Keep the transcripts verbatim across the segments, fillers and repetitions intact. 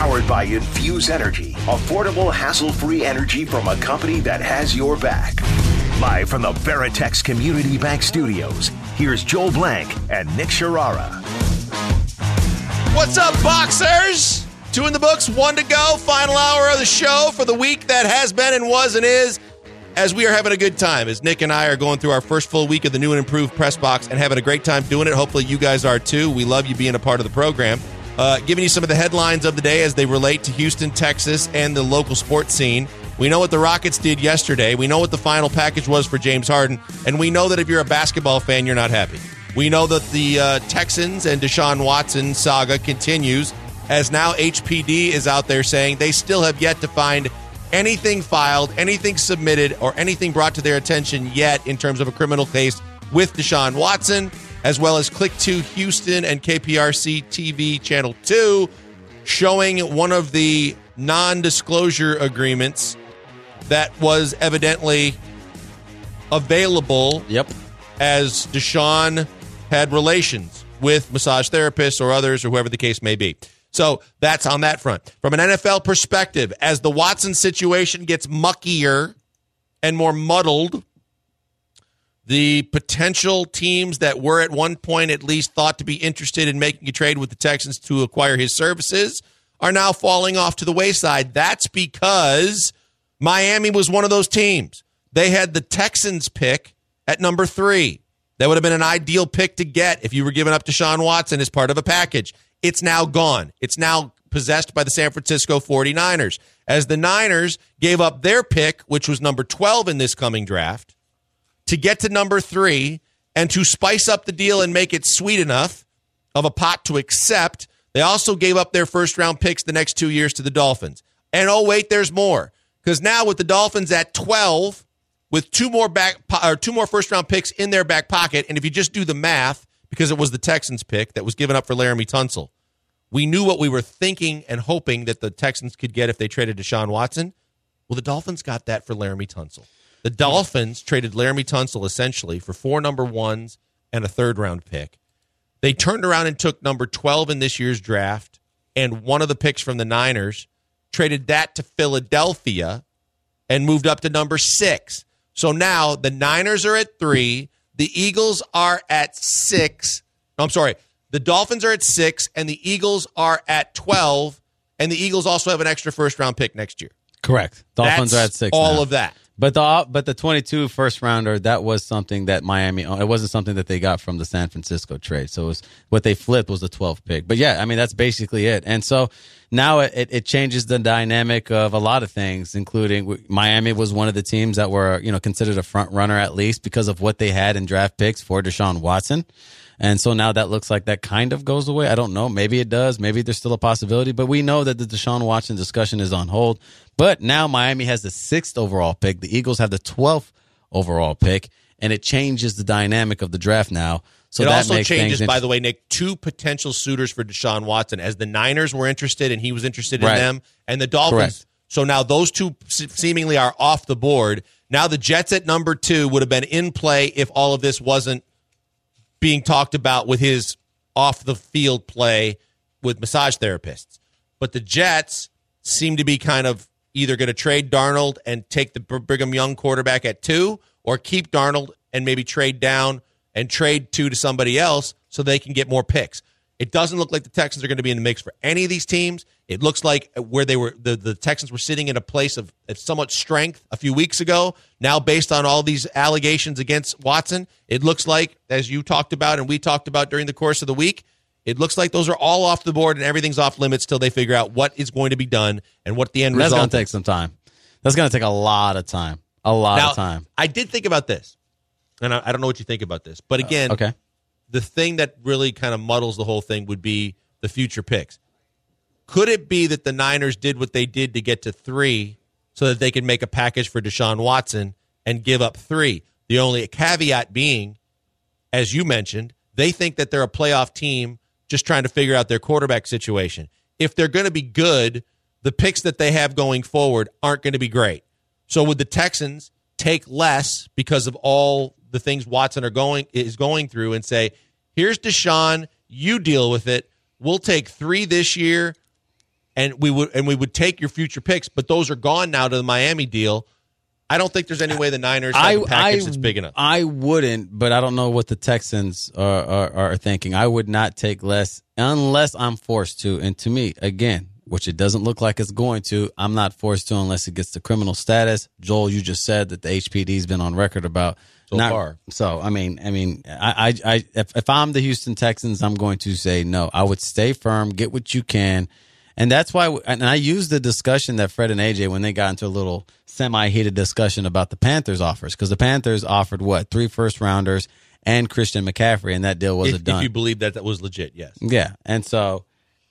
Powered by Infuse Energy, affordable, hassle-free energy from a company that has your back. Live from the Veritex Community Bank Studios, here's Joel Blank and Nick Sharara. What's up, boxers? Two in the books, one to go. Final hour of the show for the week that has been and was and is. As we are having a good time, as Nick and I are going through our first full week of the new and improved press box and having a great time doing it. Hopefully you guys are too. We love you being a part of the program. Uh, giving you some of the headlines of the day as they relate to Houston, Texas, and the local sports scene. We know what the Rockets did yesterday. We know what the final package was for James Harden. And we know that if you're a basketball fan, you're not happy. We know that the uh, Texans and Deshaun Watson saga continues, as now H P D is out there saying they still have yet to find anything filed, anything submitted, or anything brought to their attention yet in terms of a criminal case with Deshaun Watson, as well as Click two Houston and K P R C T V Channel two showing one of the non-disclosure agreements that was evidently available yep. as Deshaun had relations with massage therapists or others or whoever the case may be. So that's on that front. From an N F L perspective, as the Watson situation gets muckier and more muddled, the potential teams that were at one point at least thought to be interested in making a trade with the Texans to acquire his services are now falling off to the wayside. That's because Miami was one of those teams. They had the Texans pick at number three. That would have been an ideal pick to get if you were giving up Deshaun Watson as part of a package. It's now gone. It's now possessed by the San Francisco forty-niners. As the Niners gave up their pick, which was number twelve in this coming draft, to get to number three and to spice up the deal and make it sweet enough of a pot to accept, they also gave up their first-round picks the next two years to the Dolphins. And oh, wait, there's more. Because now with the Dolphins at twelve, with two more back or two more first-round picks in their back pocket, and if you just do the math, because it was the Texans pick that was given up for Laramie Tunsil, we knew what we were thinking and hoping that the Texans could get if they traded Deshaun Watson. Well, the Dolphins got that for Laramie Tunsil. The Dolphins traded Laramie Tunsil essentially for four number ones and a third-round pick. They turned around and took number twelve in this year's draft and one of the picks from the Niners, traded that to Philadelphia, and moved up to number six. So now the Niners are at three. The Eagles are at six. No, I'm sorry. The Dolphins are at six, and the Eagles are at twelve, and the Eagles also have an extra first-round pick next year. Correct. Dolphins That's are at six all now. of that. But the but the twenty-two first rounder, that was something that Miami, it wasn't something that they got from the San Francisco trade. So it was, what they flipped was the twelfth pick. But yeah, I mean, that's basically it. And so now it, it changes the dynamic of a lot of things, including Miami was one of the teams that were, you know, considered a front runner at least because of what they had in draft picks for Deshaun Watson. And so now that looks like that kind of goes away. I don't know. Maybe it does. Maybe there's still a possibility. But we know that the Deshaun Watson discussion is on hold. But now Miami has the sixth overall pick. The Eagles have the twelfth overall pick. And it changes the dynamic of the draft now. So it that also makes changes, things by the way, Nick, two potential suitors for Deshaun Watson, as the Niners were interested and he was interested in Right. them, and the Dolphins. Correct. So now those two seemingly are off the board. Now the Jets at number two would have been in play if all of this wasn't being talked about with his off-the-field play with massage therapists. But the Jets seem to be kind of either going to trade Darnold and take the Brigham Young quarterback at two, or keep Darnold and maybe trade down and trade two to somebody else so they can get more picks. It doesn't look like the Texans are going to be in the mix for any of these teams. It looks like where they were, the, the Texans were sitting in a place of, of somewhat strength a few weeks ago. Now, based on all these allegations against Watson, it looks like, as you talked about and we talked about during the course of the week, it looks like those are all off the board and everything's off limits till they figure out what is going to be done and what the end That's result going to take is. some time. That's going to take a lot of time. A lot Now, of time. I did think about this, and I, I don't know what you think about this, but again, Uh, okay. the thing that really kind of muddles the whole thing would be the future picks. Could it be that the Niners did what they did to get to three so that they could make a package for Deshaun Watson and give up three? The only caveat being, as you mentioned, they think that they're a playoff team just trying to figure out their quarterback situation. If they're going to be good, the picks that they have going forward aren't going to be great. So would the Texans take less because of all the things Watson are going is going through and say, here's Deshaun, you deal with it. We'll take three this year, and we would and we would take your future picks, but those are gone now to the Miami deal. I don't think there's any way the Niners have I, a package I, that's big enough. I wouldn't, but I don't know what the Texans are, are, are thinking. I would not take less unless I'm forced to. And to me, again, which it doesn't look like it's going to, I'm not forced to unless it gets to criminal status. Joel, you just said that the H P D's been on record about so not, far. So I mean, I mean, I, I, I if, if I'm the Houston Texans, I'm going to say no. I would stay firm, get what you can. And that's why, and I used the discussion that Fred and A J, when they got into a little semi-heated discussion about the Panthers offers, because the Panthers offered, what, three first-rounders and Christian McCaffrey, and that deal wasn't if, done. If you believe that that was legit, yes. Yeah, and so,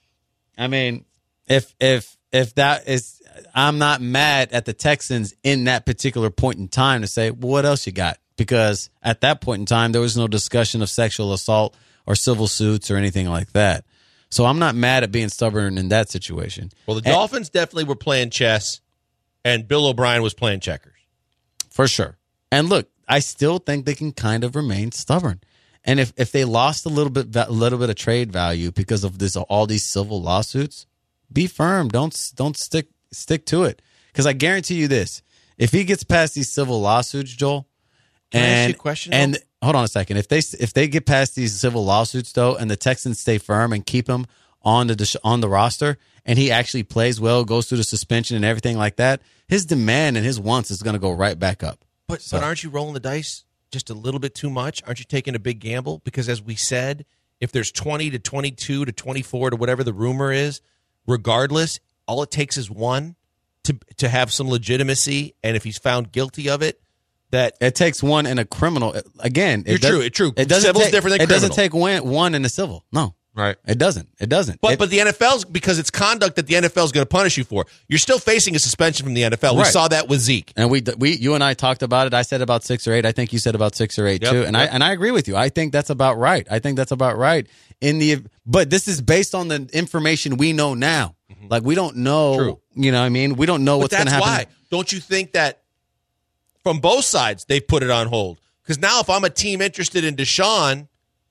I mean, if if if that is, I'm not mad at the Texans in that particular point in time to say, well, what else you got? Because at that point in time, there was no discussion of sexual assault or civil suits or anything like that. So I'm not mad at being stubborn in that situation. Well, the and, Dolphins definitely were playing chess, and Bill O'Brien was playing checkers. For sure. And look, I still think they can kind of remain stubborn. And if, if they lost a little bit a little bit of trade value because of this all these civil lawsuits, be firm. Don't don't stick stick to it. Because I guarantee you this: if he gets past these civil lawsuits, Joel, Can and I ask you a question, and though? hold on a second, if they if they get past these civil lawsuits though, and the Texans stay firm and keep him on the on the roster, and he actually plays well, goes through the suspension and everything like that, his demand and his wants is going to go right back up. But So- but aren't you rolling the dice just a little bit too much? Aren't you taking a big gamble? Because as we said, if there's twenty to twenty-two to twenty-four to whatever the rumor is, regardless, all it takes is one to to have some legitimacy, and if he's found guilty of it, that It takes one in a criminal. Again, You're it does- true, it true. It doesn't Civil's take, different than It doesn't criminal. take one, one in the civil. No, right. it doesn't. It doesn't. But It- but the N F L's, because it's conduct that the N F L is going to punish you for. You're still facing a suspension from the N F L. We Right. saw that with Zeke. And we, we, you and I talked about it. I said about six or eight. I think you said about six or eight Yep, too. And yep. I, and I agree with you. I think that's about right. I think that's about right. In the, but this is based on the information we know now. Like we don't know. True. You know what I mean? We don't know But what's going that's to happen. why. Don't you think that from both sides they've put it on hold? Because now if I'm a team interested in Deshaun,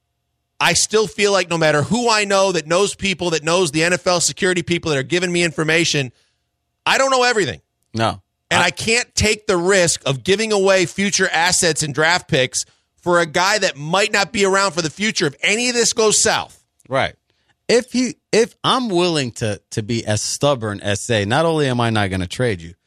I still feel like no matter who I know that knows people, that knows the N F L security people that are giving me information, I don't know everything. No. And I can't take the risk of giving away future assets and draft picks for a guy that might not be around for the future if any of this goes south. Right. If you, if I'm willing to to be as stubborn as say, not only am I not going to trade you,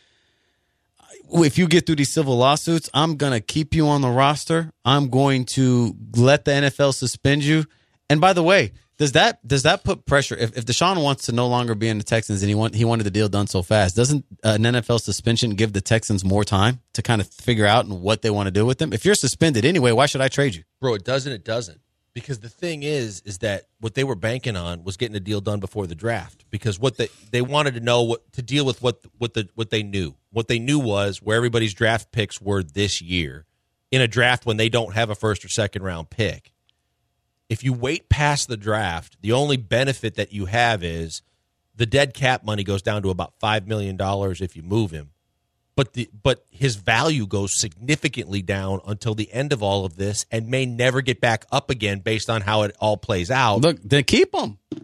if you get through these civil lawsuits, I'm going to keep you on the roster. I'm going to let the N F L suspend you. And by the way, does that does that put pressure? If, if Deshaun wants to no longer be in the Texans and he want he wanted the deal done so fast, doesn't an N F L suspension give the Texans more time to kind of figure out what they want to do with them? If you're suspended anyway, why should I trade you? Bro, it doesn't, it doesn't. Because the thing is, is that what they were banking on was getting a deal done before the draft. Because what they they wanted to know what to deal with what what the what they knew. What they knew was where everybody's draft picks were this year in a draft when they don't have a first or second round pick. If you wait past the draft, the only benefit that you have is the dead cap money goes down to about five million dollars if you move him. But the but his value goes significantly down until the end of all of this and may never get back up again based on how it all plays out. Look, then keep him. But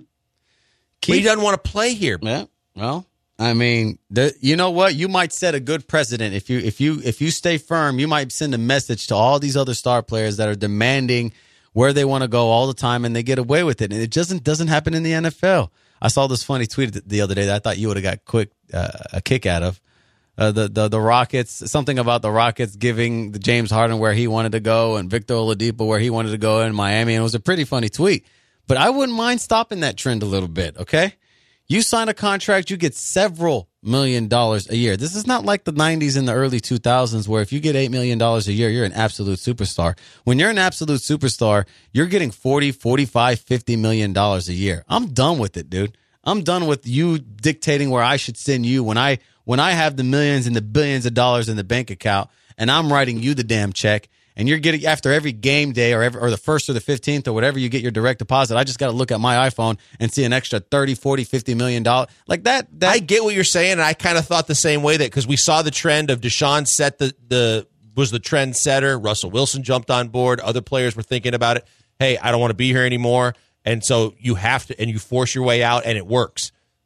he doesn't want to play here. Yeah. Well, I mean, the, you know what? You might set a good precedent if you if you if you stay firm. You might send a message to all these other star players that are demanding where they want to go all the time, and they get away with it. And it doesn't doesn't happen in the N F L. I saw this funny tweet the other day that I thought you would have got quick uh, a kick out of. Uh, the, the the Rockets, something about the Rockets giving the James Harden where he wanted to go and Victor Oladipo where he wanted to go in Miami. And it was a pretty funny tweet. But I wouldn't mind stopping that trend a little bit, okay? You sign a contract, you get several million dollars a year. This is not like the nineties and the early two thousands where if you get eight million dollars a year, you're an absolute superstar. When you're an absolute superstar, you're getting forty, forty-five, fifty million dollars a year. I'm done with it, dude. I'm done with you dictating where I should send you when I when I have the millions and the billions of dollars in the bank account and I'm writing you the damn check and you're getting after every game day or every, or the first or the fifteenth or whatever you get your direct deposit. I just got to look at my iPhone and see an extra thirty, forty, fifty million dollars like that. that I get what you're saying, and I kind of thought the same way that because we saw the trend of Deshaun set the, the was the trend setter. Russell Wilson jumped on board. Other players were thinking about it. Hey, I don't want to be here anymore. And so you have to, and you force your way out, and it works.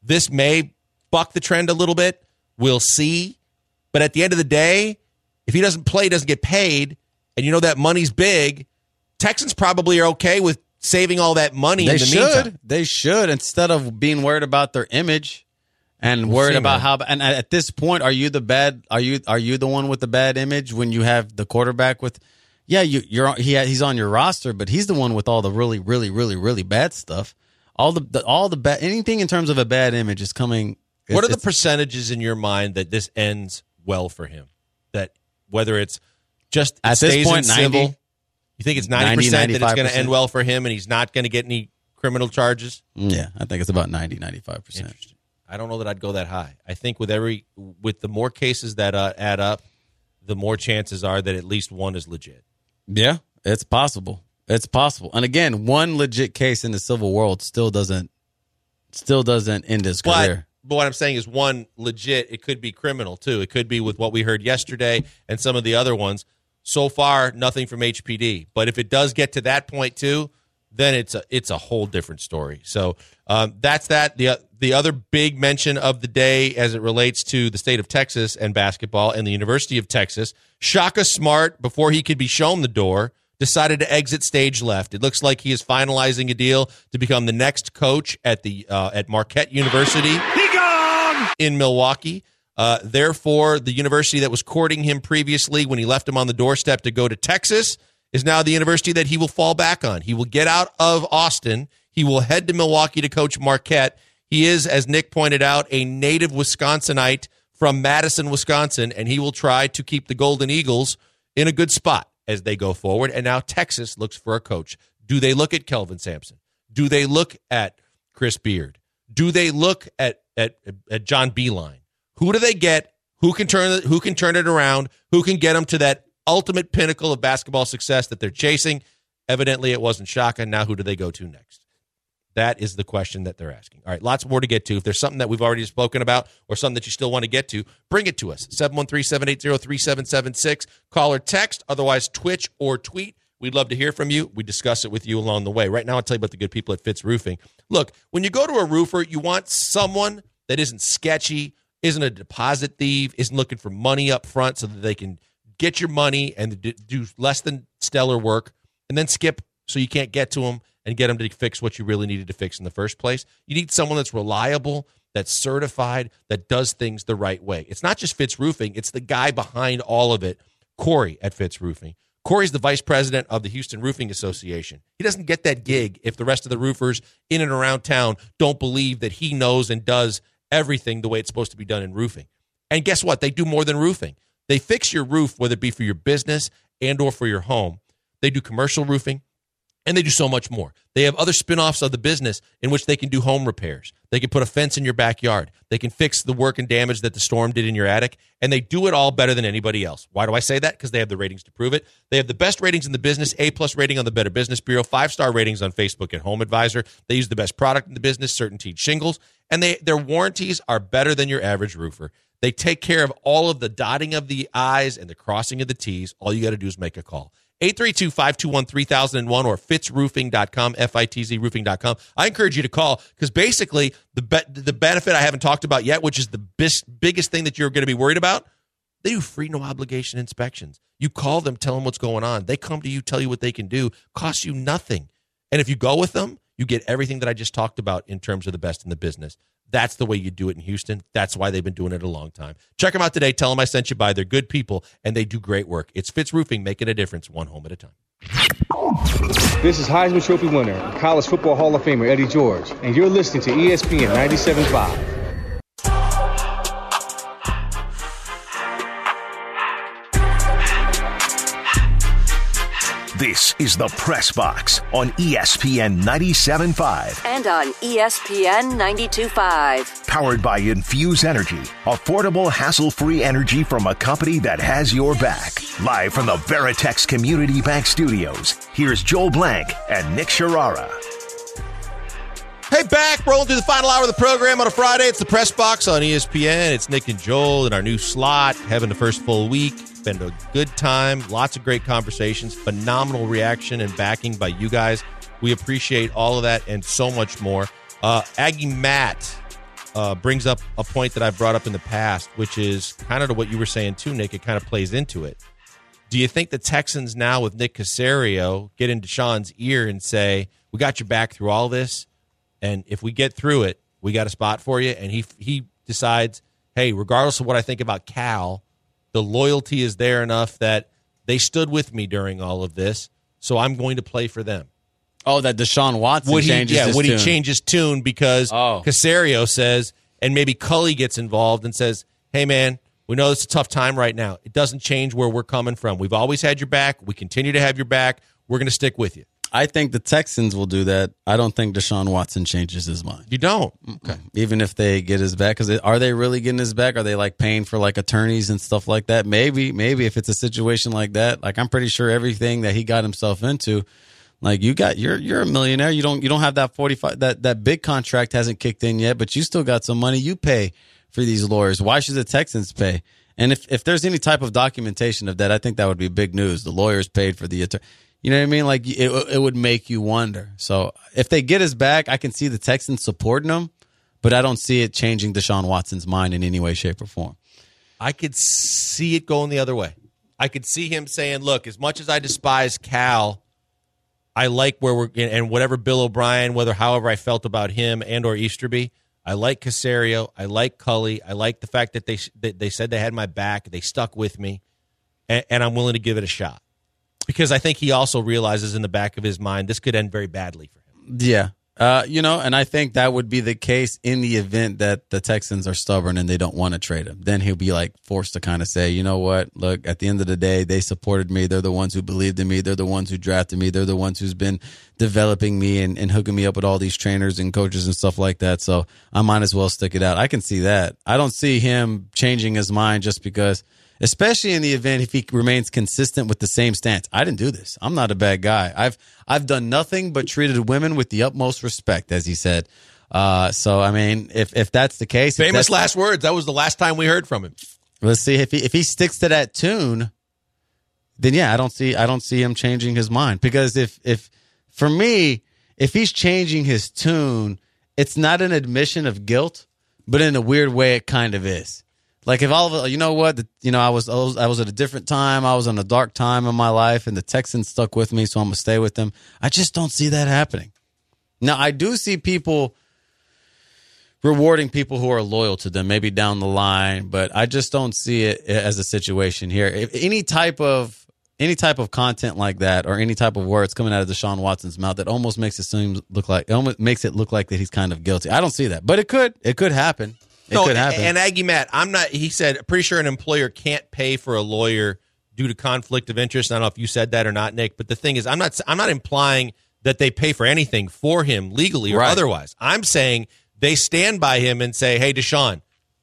This may buck the trend a little bit. We'll see. But at the end of the day, if he doesn't play, doesn't get paid, and you know that money's big, Texans probably are okay with saving all that money They in the should. meantime. They should, instead of being worried about their image and We'll worried see, about man. how. And at this point, are you the bad? Are you are you the one with the bad image when you have the quarterback with? Yeah, you, you're he he's on your roster, but he's the one with all the really, really, really, really bad stuff. All the, the all the bad anything in terms of a bad image is coming. What are it's- the percentages in your mind that this ends well for him? That whether it's just it At this stays point, in civil, ninety you think it's ninety percent that it's going to ninety-five percent. end well for him and he's not going to get any criminal charges? Yeah, I think it's about ninety, ninety-five percent. Interesting. I don't know that I'd go that high. I think with every with the more cases that uh, add up, the more chances are that at least one is legit. Yeah, it's possible. It's possible. And again, one legit case in the civil world still doesn't still doesn't end his But, career. but what I'm saying is one legit, it could be criminal too. It could be with what we heard yesterday and some of the other ones. So far, nothing from H P D. But if it does get to that point too, then it's a it's a whole different story. So um, that's that. The the other big mention of the day as it relates to the state of Texas and basketball and the University of Texas, Shaka Smart, before he could be shown the door, decided to exit stage left. It looks like he is finalizing a deal to become the next coach at the uh, at Marquette University in Milwaukee. Uh, therefore, the university that was courting him previously when he left him on the doorstep to go to Texas is now the university that he will fall back on. He will get out of Austin. He will head to Milwaukee to coach Marquette. He is, as Nick pointed out, a native Wisconsinite from Madison, Wisconsin, and he will try to keep the Golden Eagles in a good spot as they go forward. And now Texas looks for a coach. Do they look at Kelvin Sampson? Do they look at Chris Beard? Do they look at at, at John Beilein? Who do they get? Who can turn it, who can turn it around? Who can get them to that ultimate pinnacle of basketball success that they're chasing? Evidently, it wasn't Shaka. Now, who do they go to next? That is the question that they're asking. All right, lots more to get to. If there's something that we've already spoken about or something that you still want to get to, bring it to us. seven one three, seven eight zero, three seven seven six. Call or text, otherwise Twitch or tweet. We'd love to hear from you. We discuss it with you along the way. Right now, I'll tell you about the good people at Fitz Roofing. Look, when you go to a roofer, you want someone that isn't sketchy, isn't a deposit thief, isn't looking for money up front so that they can get your money and do less than stellar work and then skip so you can't get to them and get them to fix what you really needed to fix in the first place. You need someone that's reliable, that's certified, that does things the right way. It's not just Fitz Roofing. It's the guy behind all of it, Corey at Fitz Roofing. Corey's the vice president of the Houston Roofing Association. He doesn't get that gig if the rest of the roofers in and around town don't believe that he knows and does everything the way it's supposed to be done in roofing. And guess what? They do more than roofing. They fix your roof, whether it be for your business and or for your home. They do commercial roofing, and they do so much more. They have other spinoffs of the business in which they can do home repairs. They can put a fence in your backyard. They can fix the work and damage that the storm did in your attic, and they do it all better than anybody else. Why do I say that? Because they have the ratings to prove it. They have the best ratings in the business, A-plus rating on the Better Business Bureau, five-star ratings on Facebook and Home Advisor. They use the best product in the business, CertainTeed shingles, and they their warranties are better than your average roofer. They take care of all of the dotting of the I's and the crossing of the T's. All you got to do is make a call. eight three two, five two one, three thousand one or fitz roofing dot com, F I T Z roofing dot com. I encourage you to call because basically the be- the benefit I haven't talked about yet, which is the bis- biggest thing that you're going to be worried about, they do free no obligation inspections. You call them, tell them what's going on. They come to you, tell you what they can do, costs you nothing. And if you go with them, you get everything that I just talked about in terms of the best in the business. That's the way you do it in Houston. That's why they've been doing it a long time. Check them out today. Tell them I sent you by. They're good people, and they do great work. It's Fitz Roofing, making a difference one home at a time. This is Heisman Trophy winner and College Football Hall of Famer Eddie George, and you're listening to E S P N ninety-seven point five. This is the Press Box on E S P N ninety-seven point five. And on E S P N ninety-two point five. Powered by Infuse Energy, affordable, hassle-free energy from a company that has your back. Live from the Veritex Community Bank Studios, here's Joel Blank and Nick Sharara. Hey, back, rolling through the final hour of the program on a Friday. It's the Press Box on E S P N. It's Nick and Joel in our new slot, having the first full week. Been a good time, lots of great conversations, phenomenal reaction and backing by you guys. We appreciate all of that and so much more. Uh, Aggie Matt uh, brings up a point that I've brought up in the past, which is kind of to what you were saying too, Nick. It kind of plays into it. Do you think the Texans now with Nick Caserio get in Deshaun's ear and say, we got your back through all this, and if we get through it, we got a spot for you? And he he decides, hey, regardless of what I think about Cal, the loyalty is there enough that they stood with me during all of this, so I'm going to play for them. Oh, that Deshaun Watson would he, changes yeah, his would tune. he change his tune because oh. Caserio says, and maybe Cully gets involved and says, hey, man, we know it's a tough time right now. It doesn't change where we're coming from. We've always had your back. We continue to have your back. We're going to stick with you. I think the Texans will do that. I don't think Deshaun Watson changes his mind. You don't? Okay. Even if they get his back. Because are they really getting his back? Are they like paying for like attorneys and stuff like that? Maybe. Maybe if it's a situation like that. Like I'm pretty sure everything that he got himself into, like you got, you're you're a millionaire. You don't you don't have that forty-five, that, that big contract hasn't kicked in yet, but you still got some money you pay for these lawyers. Why should the Texans pay? And if, if there's any type of documentation of that, I think that would be big news. The lawyers paid for the attorney. You know what I mean? Like it, it would make you wonder. So if they get his back, I can see the Texans supporting him, but I don't see it changing Deshaun Watson's mind in any way, shape, or form. I could see it going the other way. I could see him saying, look, as much as I despise Cal, I like where we're, and whatever Bill O'Brien, whether however I felt about him and or Easterby, I like Caserio, I like Cully, I like the fact that they that they said they had my back, they stuck with me, and, and I'm willing to give it a shot. Because I think he also realizes in the back of his mind this could end very badly for him. Yeah. Uh, you know, and I think that would be the case in the event that the Texans are stubborn and they don't want to trade him. Then he'll be like forced to kind of say, you know what, look, at the end of the day, they supported me. They're the ones who believed in me. They're the ones who drafted me. They're the ones who's been developing me and, and hooking me up with all these trainers and coaches and stuff like that. So I might as well stick it out. I can see that. I don't see him changing his mind just because, especially in the event if he remains consistent with the same stance. I didn't do this. I'm not a bad guy. I've I've done nothing but treated women with the utmost respect, as he said. Uh, so, I mean, if if that's the case. Famous last words. That was the last time we heard from him. Let's see. If he if he sticks to that tune, then, yeah, I don't see I don't see him changing his mind. Because if if for me, if he's changing his tune, it's not an admission of guilt, but in a weird way, it kind of is. Like if all of it, you know what, the, you know, I was, I was I was at a different time. I was in a dark time in my life, and the Texans stuck with me, so I'm gonna stay with them. I just don't see that happening. Now, I do see people rewarding people who are loyal to them, maybe down the line, but I just don't see it as a situation here. If any type of any type of content like that, or any type of words coming out of Deshaun Watson's mouth, that almost makes it seem look like it almost makes it look like that he's kind of guilty. I don't see that, but it could, it could happen. It no, could happen. And Aggie Matt, I'm not. He said, pretty sure an employer can't pay for a lawyer due to conflict of interest. I don't know if you said that or not, Nick. But the thing is, I'm not. I'm not implying that they pay for anything for him legally or right. otherwise. I'm saying they stand by him and say, "Hey, Deshaun,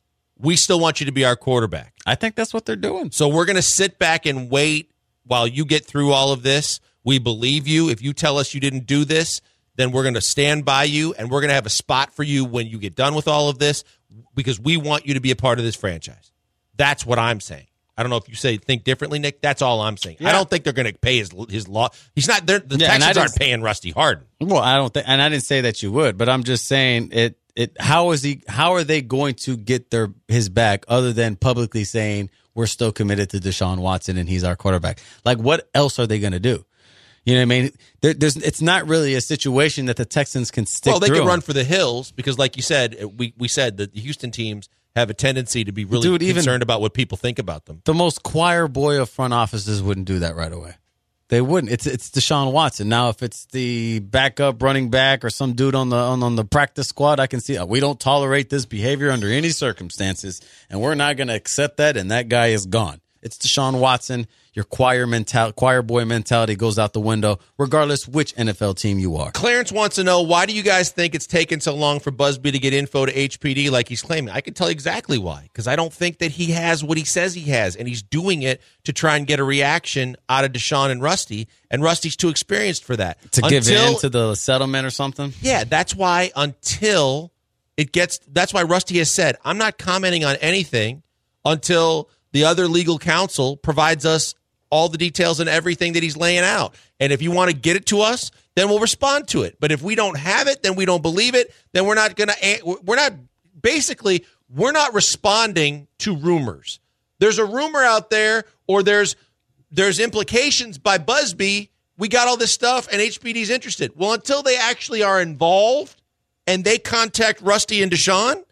we still want you to be our quarterback." I think that's what they're doing. So we're going to sit back and wait while you get through all of this. We believe you. If you tell us you didn't do this, then we're going to stand by you, and we're going to have a spot for you when you get done with all of this, because we want you to be a part of this franchise. That's what I'm saying. I don't know if you say think differently, Nick. That's all I'm saying. Yeah. I don't think they're going to pay his his law. He's not. The yeah, Texans aren't paying Rusty Hardin. Well, I don't think, and I didn't say that you would, but I'm just saying it. It. How is he? How are they going to get their his back other than publicly saying we're still committed to Deshaun Watson and he's our quarterback? Like, what else are they going to do? You know what I mean? There, there's, it's not really a situation that the Texans can stick Well, they through. could run for the hills because, like you said, we, we said that the Houston teams have a tendency to be really Dude, even concerned about what people think about them. The most choir boy of front offices wouldn't do that right away. They wouldn't. It's it's Deshaun Watson. Now, if it's the backup running back or some dude on the on, on the practice squad, I can see oh, we don't tolerate this behavior under any circumstances, and we're not going to accept that, and that guy is gone. It's Deshaun Watson. Your choir mental, choir boy mentality goes out the window, regardless which N F L team you are. Clarence wants to know, why do you guys think it's taken so long for Busby to get info to H P D like he's claiming? I can tell you exactly why. Because I don't think that he has what he says he has, and he's doing it to try and get a reaction out of Deshaun and Rusty, and Rusty's too experienced for that. To until, give in to the settlement or something? Yeah, that's why until it gets – that's why Rusty has said, I'm not commenting on anything until the other legal counsel provides us all the details and everything that he's laying out. And if you want to get it to us, then we'll respond to it. But if we don't have it, then we don't believe it, then we're not going to we're not basically, we're not responding to rumors. There's a rumor out there, or there's there's implications by Busby. We got all this stuff, and H B D's interested. Well, until they actually are involved and they contact Rusty and Deshaun,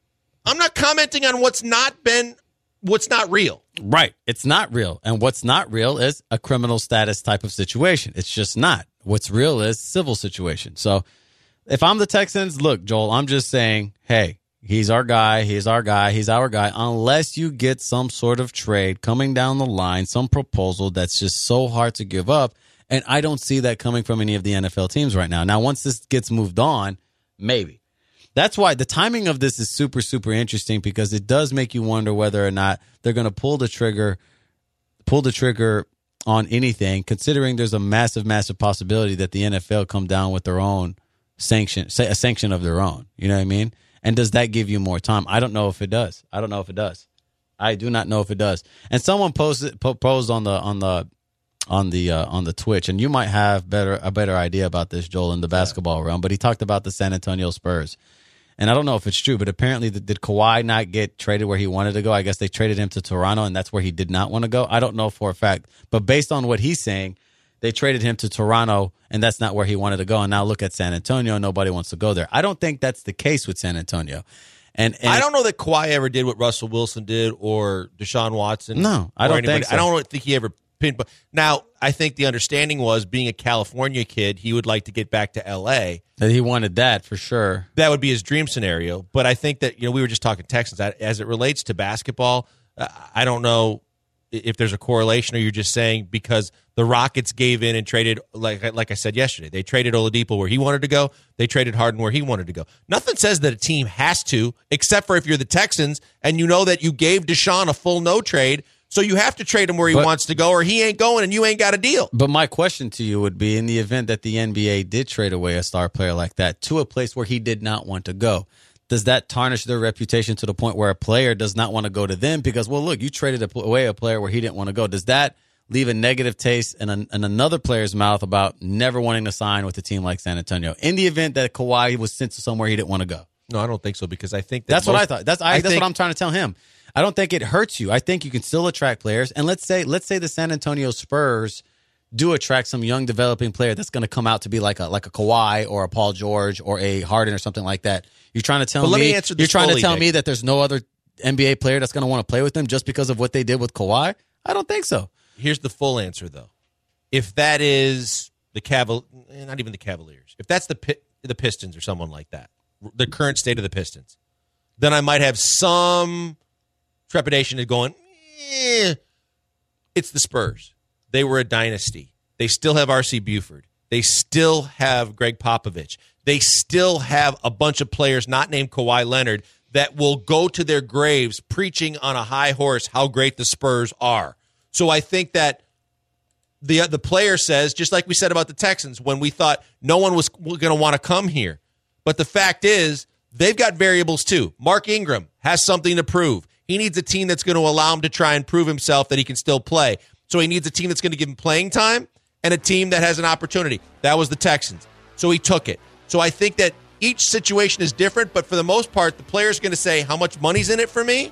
I'm not commenting on what's not been, what's not real. Right. It's not real. And what's not real is a criminal status type of situation. It's just not. What's real is civil situation. So if I'm the Texans, look, Joel, I'm just saying, hey, he's our guy. He's our guy. He's our guy. Unless you get some sort of trade coming down the line, some proposal that's just so hard to give up. And I don't see that coming from any of the N F L teams right now. Now, once this gets moved on, maybe. That's why the timing of this is super, super interesting, because it does make you wonder whether or not they're going to pull the trigger, pull the trigger on anything, considering there's a massive, massive possibility that the N F L come down with their own sanction, a sanction of their own. You know what I mean? And does that give you more time? I don't know if it does. I don't know if it does. I do not know if it does. And someone posted posed on the on the on the uh, on the Twitch, and you might have better a better idea about this, Joel, in the basketball realm. But he talked about the San Antonio Spurs, and I don't know if it's true, but apparently, the, did Kawhi not get traded where he wanted to go? I guess they traded him to Toronto, and that's where he did not want to go. I don't know for a fact, but based on what he's saying, they traded him to Toronto, and that's not where he wanted to go. And now look at San Antonio; nobody wants to go there. I don't think that's the case with San Antonio. And, and I don't know that Kawhi ever did what Russell Wilson did or Deshaun Watson. No, I don't anybody. think so. I don't think he ever. But now, I think the understanding was, being a California kid, he would like to get back to L A. That he wanted that for sure. That would be his dream scenario. But I think that, you know, we were just talking Texans. As it relates to basketball, uh, I don't know if there's a correlation, or you're just saying because the Rockets gave in and traded, like like I said yesterday, they traded Oladipo where he wanted to go. They traded Harden where he wanted to go. Nothing says that a team has to, except for if you're the Texans and you know that you gave Deshaun a full no trade. So you have to trade him where he but, wants to go, or he ain't going and you ain't got a deal. But my question to you would be, in the event that the N B A did trade away a star player like that to a place where he did not want to go, does that tarnish their reputation to the point where a player does not want to go to them? Because, well, look, you traded away a player where he didn't want to go. Does that leave a negative taste in, a, in another player's mouth about never wanting to sign with a team like San Antonio, in the event that Kawhi was sent to somewhere he didn't want to go? No, I don't think so, because I think that that's most, what I thought. That's I, I that's think, what I'm trying to tell him. I don't think it hurts you. I think you can still attract players. And let's say let's say the San Antonio Spurs do attract some young developing player that's going to come out to be like a like a Kawhi or a Paul George or a Harden or something like that. You're trying to tell but me, let me answer this you're trying fully, to tell Nick. me that there's no other N B A player that's going to want to play with them just because of what they did with Kawhi? I don't think so. Here's the full answer, though. If that is the Caval, not even the Cavaliers, if that's the the Pistons or someone like that, the current state of the Pistons, then I might have some trepidation of going, eh. It's the Spurs. They were a dynasty. They still have R C Buford. They still have Greg Popovich. They still have a bunch of players not named Kawhi Leonard that will go to their graves preaching on a high horse how great the Spurs are. So I think that the the player says, just like we said about the Texans, when we thought no one was going to want to come here. But the fact is, they've got variables too. Mark Ingram has something to prove. He needs a team that's going to allow him to try and prove himself that he can still play. So he needs a team that's going to give him playing time and a team that has an opportunity. That was the Texans. So he took it. So I think that each situation is different, but for the most part, the player's going to say how much money's in it for me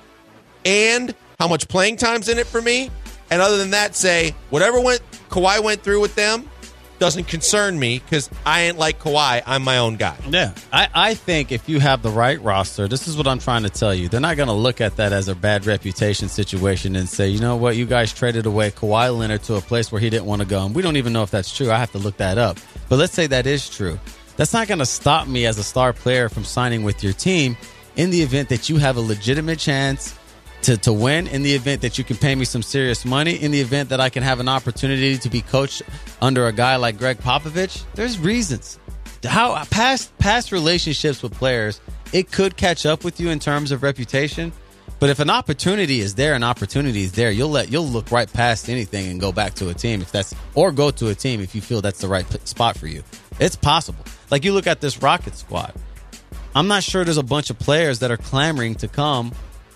and how much playing time's in it for me. And other than that, say whatever went Kawhi went through with them doesn't concern me, because I ain't like Kawhi. I'm my own guy. Yeah. I, I think if you have the right roster, this is what I'm trying to tell you. They're not going to look at that as a bad reputation situation and say, you know what, you guys traded away Kawhi Leonard to a place where he didn't want to go. And we don't even know if that's true. I have to look that up. But let's say that is true. That's not going to stop me as a star player from signing with your team in the event that you have a legitimate chance to, to win, in the event that you can pay me some serious money, in the event that I can have an opportunity to be coached under a guy like Greg Popovich. There's reasons. How past past relationships with players, it could catch up with you in terms of reputation. But if an opportunity is there, an opportunity is there, you'll let you'll look right past anything and go back to a team if that's or go to a team if you feel that's the right p- spot for you. It's possible. Like, you look at this Rockets squad. I'm not sure there's a bunch of players that are clamoring to come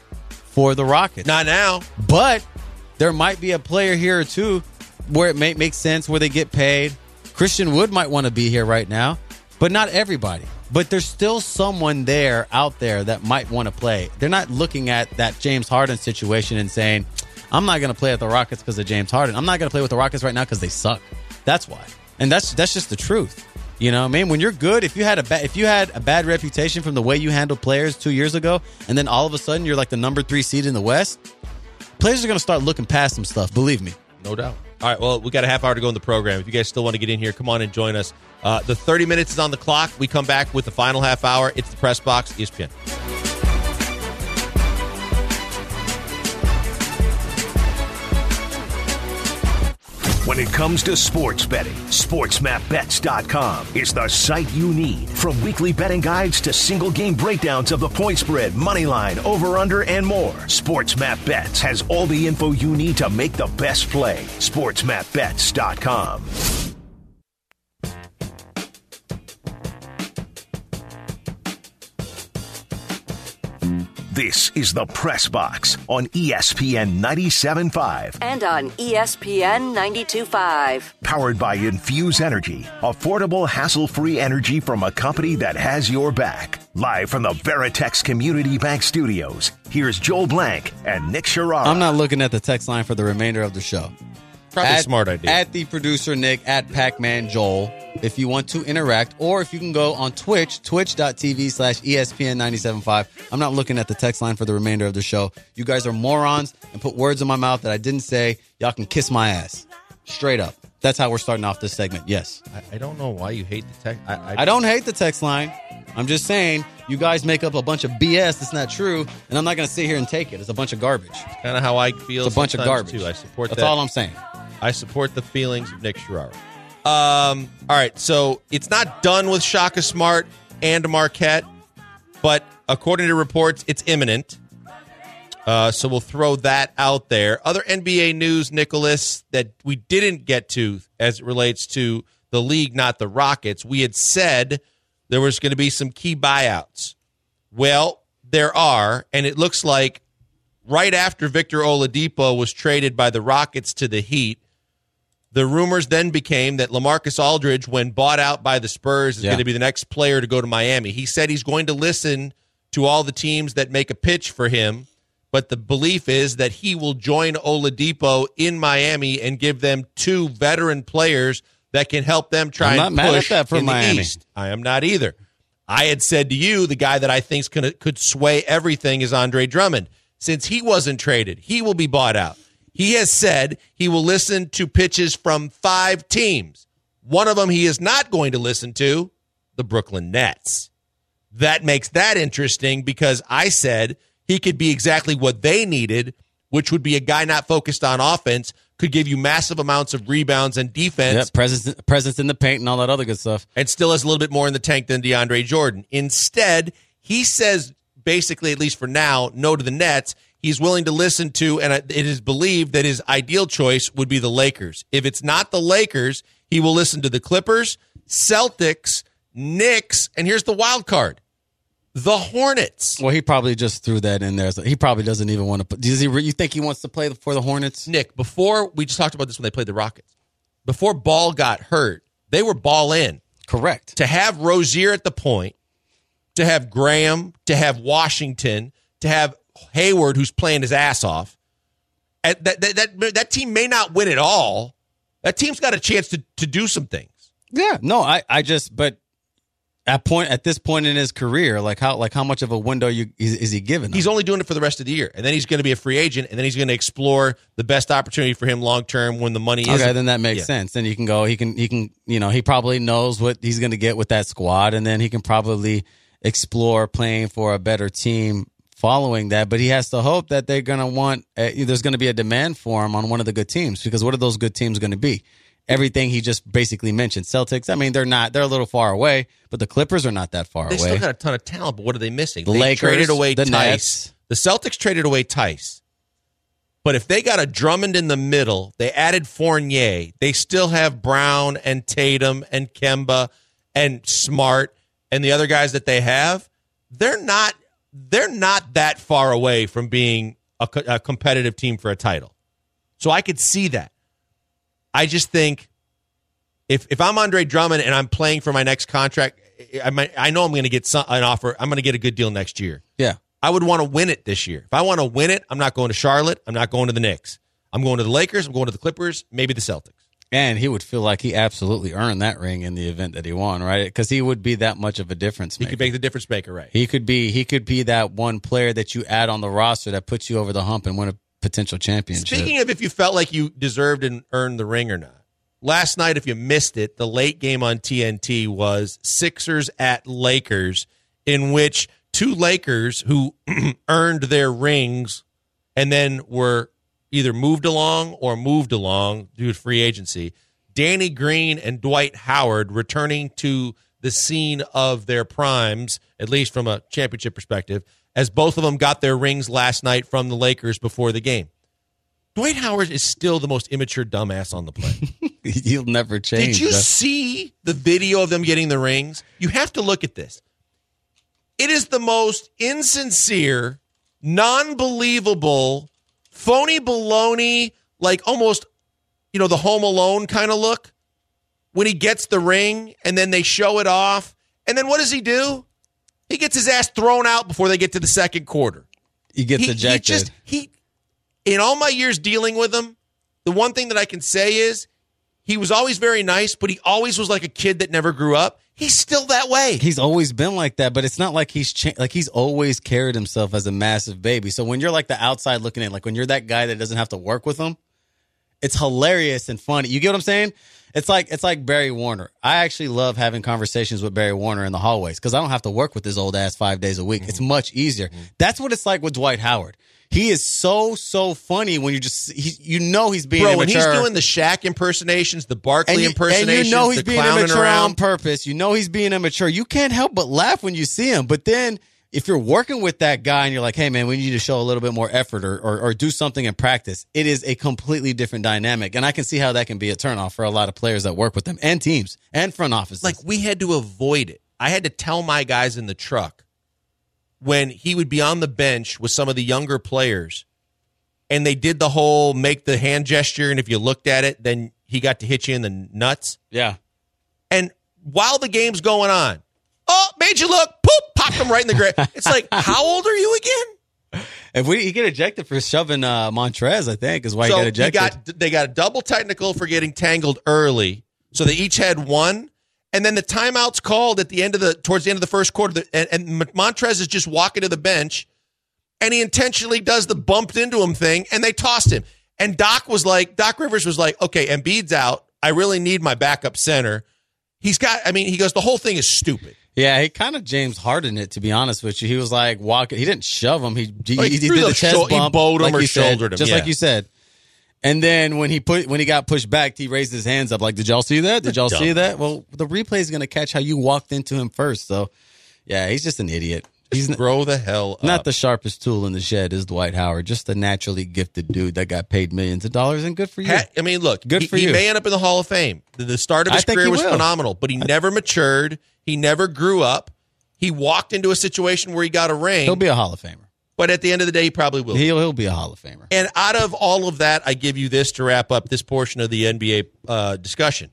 for the Rockets. Not now. But there might be a player here or two where it may make sense, where they get paid. Christian Wood might want to be here right now, but not everybody. But there's still someone there out there that might want to play. They're not looking at that James Harden situation and saying, I'm not going to play at the Rockets because of James Harden. I'm not going to play with the Rockets right now because they suck. That's why. And that's that's just the truth. You know what I mean? When you're good, if you had a ba- if you had a bad reputation from the way you handled players two years ago, and then all of a sudden you're like the number three seed in the West, players are going to start looking past some stuff. Believe me. No doubt. All right, well, we got a half hour to go in the program. If you guys still want to get in here, come on and join us. Uh, the thirty minutes is on the clock. We come back with the final half hour. It's the Press Box, E S P N. When it comes to sports betting, sports map bets dot com is the site you need. From weekly betting guides to single game breakdowns of the point spread, money line, over under, and more, SportsMap Bets has all the info you need to make the best play. sports map bets dot com. This is the Press Box on E S P N ninety-seven point five. And on E S P N ninety-two point five. Powered by Infuse Energy, affordable, hassle-free energy from a company that has your back. Live from the Veritex Community Bank Studios, here's Joel Blank and Nick Sharara. I'm not looking at the text line for the remainder of the show. Probably at, a smart idea. At the producer Nick, at Pac-Man Joel, if you want to interact, or if you can go on Twitch, twitch.tv slash ESPN975. I'm not looking at the text line for the remainder of the show. You guys are morons and put words in my mouth that I didn't say. Y'all can kiss my ass. Straight up. That's how we're starting off this segment. Yes. I, I don't know why you hate the text. I, I, I don't hate the text line. I'm just saying you guys make up a bunch of B S that's not true, and I'm not going to sit here and take it. It's a bunch of garbage. Kind of how I feel. It's a bunch of garbage. Too. I support that's that. all I'm saying. I support the feelings of Nick Sharara. Um, all right, so it's not done with Shaka Smart and Marquette, but according to reports, it's imminent. Uh, so we'll throw that out there. Other N B A news, Nicholas, that we didn't get to as it relates to the league, not the Rockets. We had said there was going to be some key buyouts. Well, there are, and it looks like right after Victor Oladipo was traded by the Rockets to the Heat, the rumors then became that LaMarcus Aldridge, when bought out by the Spurs, is yeah. going to be the next player to go to Miami. He said he's going to listen to all the teams that make a pitch for him, but the belief is that he will join Oladipo in Miami and give them two veteran players that can help them try I'm and not push mad at that for in Miami. the East. I am not either. I had said to you, the guy that I think could sway everything is Andre Drummond. Since he wasn't traded, he will be bought out. He has said he will listen to pitches from five teams. One of them he is not going to listen to, the Brooklyn Nets. That makes that interesting because I said he could be exactly what they needed, which would be a guy not focused on offense, could give you massive amounts of rebounds and defense. Yep, presence, presence in the paint and all that other good stuff. And still has a little bit more in the tank than DeAndre Jordan. Instead, he says basically, at least for now, no to the Nets. He's willing to listen to, and it is believed that his ideal choice would be the Lakers. If it's not the Lakers, he will listen to the Clippers, Celtics, Knicks, and here's the wild card, the Hornets. Well, he probably just threw that in there. So he probably doesn't even want to put. Does he? You think he wants to play for the Hornets? Nick, before we just talked about this when they played the Rockets. Before Ball got hurt, they were ball in. Correct. To have Rozier at the point, to have Graham, to have Washington, to have Hayward, who's playing his ass off. That, that, that, that team may not win it all. That team's got a chance to, to do some things. Yeah. No, I, I just, but at point at this point in his career, like how like how much of a window you is, is he given? He's only doing it for the rest of the year, and then he's going to be a free agent, and then he's going to explore the best opportunity for him long term when the money is. Okay, then that makes yeah. sense. Then you can go. He can. He can. You know, he probably knows what he's going to get with that squad, and then he can probably explore playing for a better team following that, but he has to hope that they're going to want, uh, there's going to be a demand for him on one of the good teams, because what are those good teams going to be? Everything he just basically mentioned. Celtics, I mean, they're not, they're a little far away, but the Clippers are not that far they away. They still got a ton of talent, but what are they missing? The they Lakers, traded away the Tice. Nets. The Celtics traded away Tice. But if they got a Drummond in the middle, they added Fournier, they still have Brown and Tatum and Kemba and Smart and the other guys that they have, they're not They're not that far away from being a, a competitive team for a title. So I could see that. I just think if if I'm Andre Drummond and I'm playing for my next contract, I might, I know I'm going to get some, an offer. I'm going to get a good deal next year. Yeah. I would want to win it this year. If I want to win it, I'm not going to Charlotte. I'm not going to the Knicks. I'm going to the Lakers. I'm going to the Clippers, maybe the Celtics. And he would feel like he absolutely earned that ring in the event that he won, right? Because he would be that much of a difference maker. He could make the difference maker, right? He could be he could be that one player that you add on the roster that puts you over the hump and win a potential championship. Speaking of if you felt like you deserved and earned the ring or not, last night, if you missed it, the late game on T N T was Sixers at Lakers, in which two Lakers who earned their rings and then were either moved along or moved along due to free agency. Danny Green and Dwight Howard returning to the scene of their primes, at least from a championship perspective, as both of them got their rings last night from the Lakers before the game. Dwight Howard is still the most immature dumbass on the planet. He'll never change. Did you bro. see the video of them getting the rings? You have to look at this. It is the most insincere, non-believable, phony baloney, like almost, you know, the Home Alone kind of look when he gets the ring and then they show it off. And then what does he do? He gets his ass thrown out before they get to the second quarter. He gets he, ejected. He just, he, in all my years dealing with him, the one thing that I can say is he was always very nice, but he always was like a kid that never grew up. He's still that way. He's always been like that, but it's not like he's cha- like he's always carried himself as a massive baby. So when you're like the outside looking in, like when you're that guy that doesn't have to work with him, it's hilarious and funny. You get what I'm saying? It's like it's like Barry Warner. I actually love having conversations with Barry Warner in the hallways because I don't have to work with his old ass five days a week. Mm-hmm. It's much easier. Mm-hmm. That's what it's like with Dwight Howard. He is so, so funny when you just, he, you know he's being Bro, immature. when he's doing the Shaq impersonations, the Barkley and you, impersonations, and you know he's the being clowning immature around. on purpose. You know he's being immature. You can't help but laugh when you see him. But then if you're working with that guy and you're like, hey, man, we need you to show a little bit more effort or, or, or do something in practice, it is a completely different dynamic. And I can see how that can be a turnoff for a lot of players that work with them and teams and front offices. Like, we had to avoid it. I had to tell my guys in the truck when he would be on the bench with some of the younger players and they did the whole make the hand gesture, and if you looked at it, then he got to hit you in the nuts. Yeah. And while the game's going on, oh, made you look, poop, popped him right in the grave. It's like, how old are you again? If we he get ejected for shoving uh, Montrez, I think, is why so he got ejected. He got, they got a double technical for getting tangled early, so they each had one. And then the timeout's called at the end of the towards the end of the first quarter, and, and Montrez is just walking to the bench, and he intentionally does the bumped into him thing, and they tossed him. And Doc was like, Doc Rivers was like, okay, Embiid's out. I really need my backup center. He's got, I mean, he goes, the whole thing is stupid. Yeah, he kind of James Hardened it, to be honest with you. He was like walking. He didn't shove him. He he, Like, he he did threw the the chest shou- he bump, bowed him like or you said, shouldered him, just yeah. like you said. And then when he put when he got pushed back, he raised his hands up like, "Did y'all see that? Did y'all see that?" Well, the replay is going to catch how you walked into him first. So, yeah, he's just an idiot. He's n- Grow the hell up. not the sharpest tool in the shed is Dwight Howard. Just a naturally gifted dude that got paid millions of dollars, and good for you. Ha- I mean, look, Good he, for he you. may end up in the Hall of Fame. The, the start of I his think career he was will. phenomenal, but he never matured. He never grew up. He walked into a situation where he got a ring. He'll be a Hall of Famer. But at the end of the day, he probably will. He'll he'll be a Hall of Famer. And out of all of that, I give you this to wrap up this portion of the N B A uh, discussion.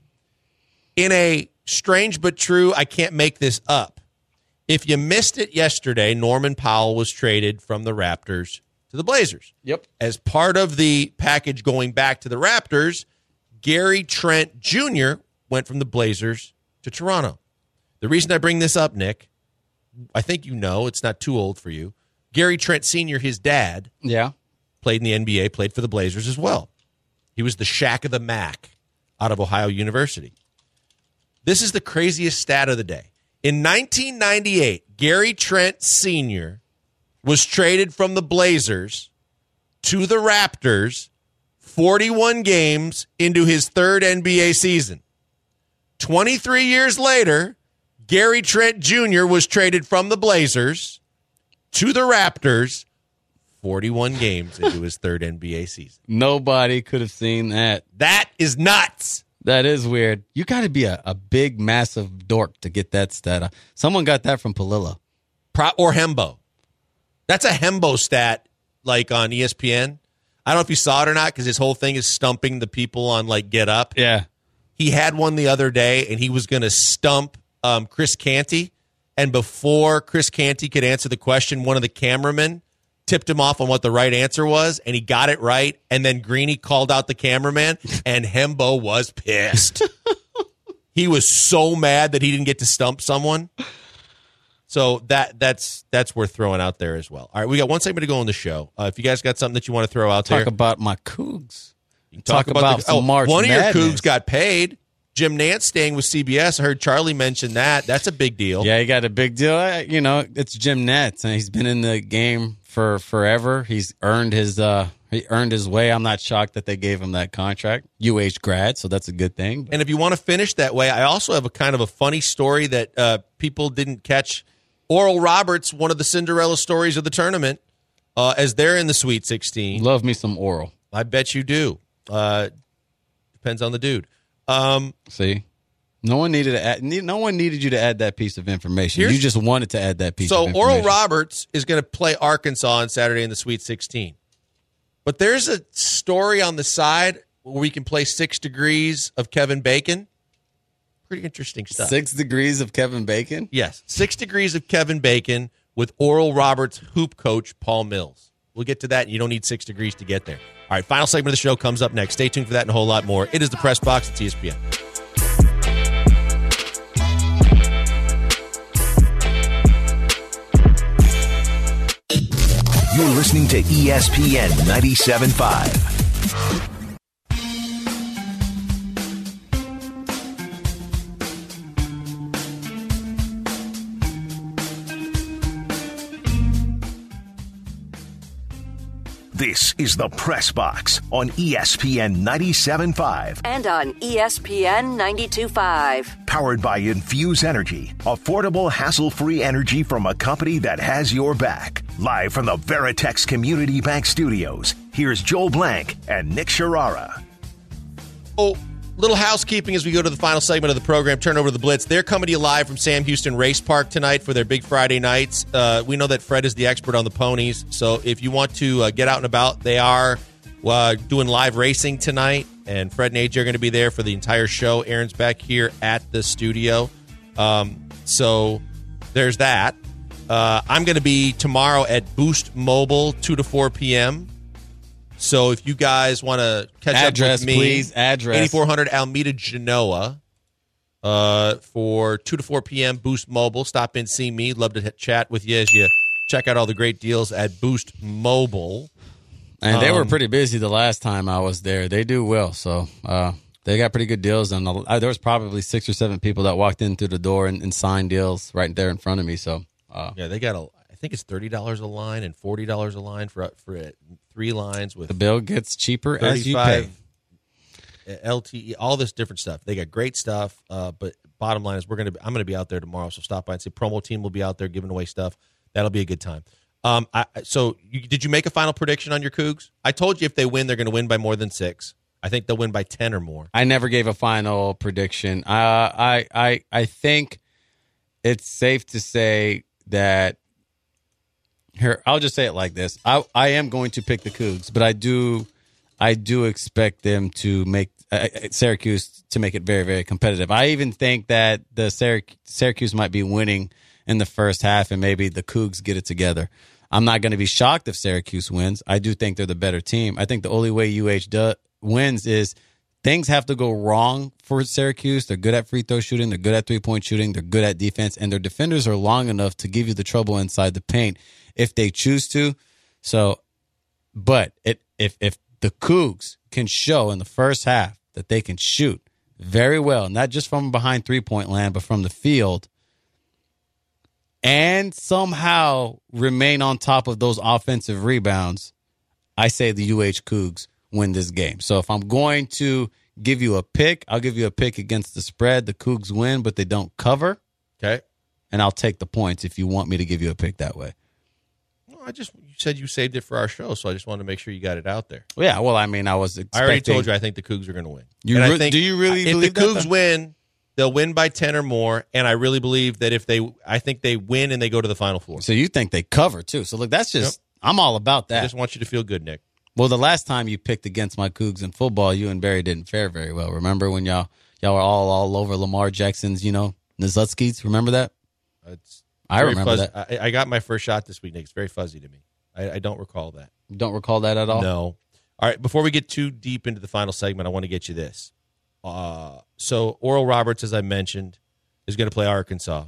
In a strange but true, I can't make this up. If you missed it yesterday, Norman Powell was traded from the Raptors to the Blazers. Yep. As part of the package going back to the Raptors, Gary Trent Junior went from the Blazers to Toronto. The reason I bring this up, Nick, I think you know, it's not too old for you. Gary Trent Senior, his dad, Yeah. played in the N B A, played for the Blazers as well. He was the Shaq of the Mac out of Ohio University. This is the craziest stat of the day. In nineteen ninety-eight, Gary Trent Senior was traded from the Blazers to the Raptors forty-one games into his third N B A season. twenty-three years later, Gary Trent Junior was traded from the Blazers to the Raptors forty-one games into his third N B A season. Nobody could have seen that. That is nuts. That is weird. You got to be a, a big, massive dork to get that stat. Someone got that from Palillo. Pro, or Hembo. That's a Hembo stat, like on E S P N. I don't know if you saw it or not, because his whole thing is stumping the people on, like, Get Up. Yeah. He had one the other day, and he was going to stump um, Chris Canty, and before Chris Canty could answer the question, one of the cameramen tipped him off on what the right answer was, and he got it right, and then Greeny called out the cameraman, and Hembo was pissed. He was so mad that he didn't get to stump someone. So that that's that's worth throwing out there as well. All right, we got one segment to go on the show. Uh, if you guys got something that you want to throw out Talk there. about my Cougs. You can talk, Talk about, about the, some oh, March one of your Madness. Cougs got paid. Jim Nance staying with C B S. I heard Charlie mention that. That's a big deal. Yeah, he got a big deal. Uh, You know, it's Jim Nance, and he's been in the game for forever. He's earned his uh, he earned his way. I'm not shocked that they gave him that contract. U H grad, so that's a good thing. And if you want to finish that way, I also have a kind of a funny story that uh, people didn't catch. Oral Roberts, one of the Cinderella stories of the tournament, uh, as they're in the Sweet sixteen. Love me some Oral. I bet you do. Uh, depends on the dude. Um, See, no one needed to add, no one needed you to add that piece of information. Here's- You just wanted to add that piece. So of information. Oral Roberts is going to play Arkansas on Saturday in the Sweet sixteen. But there's a story on the side where we can play Six Degrees of Kevin Bacon. Pretty interesting stuff. Six Degrees of Kevin Bacon. Yes, Six Degrees of Kevin Bacon with Oral Roberts hoop coach Paul Mills. We'll get to that, and you don't need six degrees to get there. All right, final segment of the show comes up next. Stay tuned for that and a whole lot more. It is the Press Box at E S P N. You're listening to E S P N ninety-seven point five. This is the Press Box on E S P N ninety-seven point five. And on E S P N ninety-two point five. Powered by Infuse Energy, affordable, hassle-free energy from a company that has your back. Live from the Veritex Community Bank Studios, here's Joel Blank and Nick Sharara. Oh, little housekeeping as we go to the final segment of the program. Turn over to the Blitz. They're coming to you live from Sam Houston Race Park tonight for their big Friday nights. Uh, we know that Fred is the expert on the ponies, so if you want to uh, get out and about, they are uh, doing live racing tonight, and Fred and A J are going to be there for the entire show. Aaron's back here at the studio. Um, so there's that. Uh, I'm going to be tomorrow at Boost Mobile, two to four p.m., so if you guys want to catch Address, up with me, please. Address. eighty-four hundred Alameda Genoa uh, for two to four p.m. Boost Mobile. Stop in, see me. Love to chat with you as you check out all the great deals at Boost Mobile. And they were Um, pretty busy the last time I was there. They do well, so uh, they got pretty good deals. And uh, there was probably six or seven people that walked in through the door and, and signed deals right there in front of me. So uh, Yeah, they got a. I think it's thirty dollars a line and forty dollars a line for for uh, three lines with the bill gets cheaper as you pay. thirty-five L T E, all this different stuff. They got great stuff, uh, but bottom line is we're gonna. Be, I'm gonna be out there tomorrow, so stop by and see. Promo team will be out there giving away stuff. That'll be a good time. Um, I, so you, did you make a final prediction on your Cougs? I told you if they win, they're going to win by more than six. I think they'll win by ten or more. I never gave a final prediction. Uh, I I I think it's safe to say that. Here, I'll just say it like this: I I am going to pick the Cougs, but I do I do expect them to make uh, Syracuse to make it very very competitive. I even think that the Syrac- Syracuse might be winning in the first half, and maybe the Cougs get it together. I'm not going to be shocked if Syracuse wins. I do think they're the better team. I think the only way U H do- wins is things have to go wrong for Syracuse. They're good at free throw shooting. They're good at three-point shooting. They're good at defense. And their defenders are long enough to give you the trouble inside the paint if they choose to. So, but it, if if the Cougs can show in the first half that they can shoot very well, not just from behind three-point land, but from the field, and somehow remain on top of those offensive rebounds, I say the U H Cougs win this game. So if I'm going to give you a pick, I'll give you a pick against the spread. The Cougs win, but they don't cover. Okay. And I'll take the points if you want me to give you a pick that way. Well, I just you said you saved it for our show, so I just wanted to make sure you got it out there. Well, yeah, well, I mean, I was expecting. I already told you I think the Cougs are going to win. You And I re- think do you really if believe the that, Cougs though? win, they'll win by ten or more, and I really believe that if they, I think they win and they go to the Final Four. So you think they cover, too. So, look, that's just, I'm all about I that. just want you to feel good, Nick. Well, the last time you picked against my Cougs in football, you and Barry didn't fare very well. Remember when y'all y'all were all all over Lamar Jackson's, you know, Nuzutskis, remember that? It's I very remember fuzzy. that. I, I got my first shot this week, Nick. It's very fuzzy to me. I, I don't recall that. You don't recall that at all? No. All right, before we get too deep into the final segment, I want to get you this. Uh, so Oral Roberts, as I mentioned, is going to play Arkansas.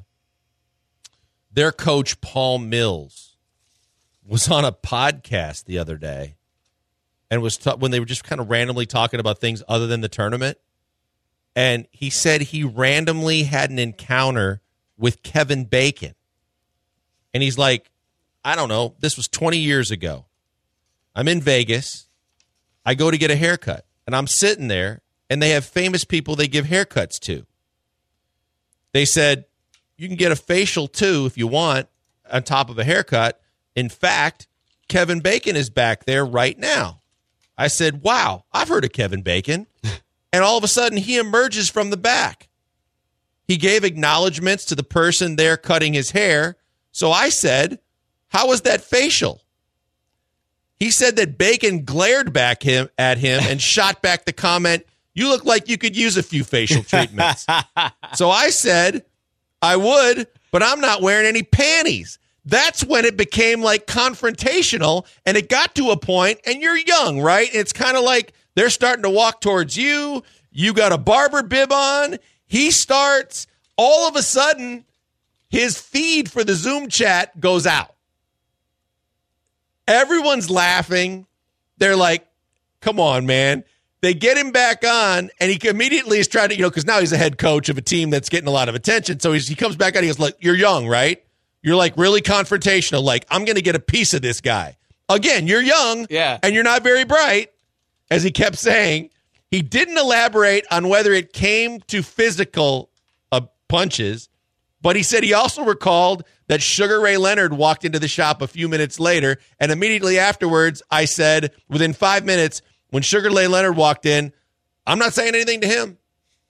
Their coach, Paul Mills, was on a podcast the other day and was ta- when they were just kind of randomly talking about things other than the tournament. And he said he randomly had an encounter with Kevin Bacon. And he's like, I don't know, this was twenty years ago. I'm in Vegas. I go to get a haircut, and I'm sitting there, and they have famous people they give haircuts to. They said, you can get a facial, too, if you want, on top of a haircut. In fact, Kevin Bacon is back there right now. I said, wow, I've heard of Kevin Bacon. And all of a sudden, he emerges from the back. He gave acknowledgments to the person there cutting his hair. So I said, how was that facial? He said that Bacon glared back him at him and shot back the comment, you look like you could use a few facial treatments. So I said, I would, but I'm not wearing any panties. That's when it became like confrontational, and it got to a point, and you're young, right? It's kind of like they're starting to walk towards you. You got a barber bib on. He starts. All of a sudden, his feed for the Zoom chat goes out. Everyone's laughing. They're like, come on, man. They get him back on, and he immediately is trying to, you know, because now he's a head coach of a team that's getting a lot of attention. So he's, he comes back on, he goes, look, you're young, right? You're like really confrontational. Like, I'm going to get a piece of this guy. Again, you're young, yeah, and you're not very bright, as he kept saying. He didn't elaborate on whether it came to physical uh, punches, but he said he also recalled that Sugar Ray Leonard walked into the shop a few minutes later, and immediately afterwards, I said, within five minutes, when Sugar Ray Leonard walked in, I'm not saying anything to him.